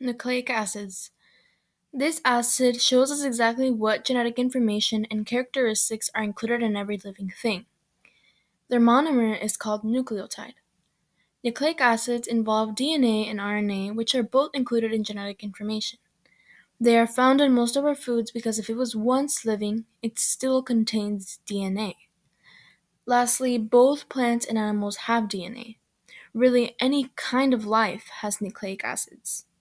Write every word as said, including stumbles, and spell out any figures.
Nucleic acids. This acid shows us exactly what genetic information and characteristics are included in every living thing. Their monomer is called nucleotide. Nucleic acids involve D N A and R N A, which are both included in genetic information. They are found in most of our foods because if it was once living, it still contains D N A. Lastly, both plants and animals have D N A. Really, any kind of life has nucleic acids.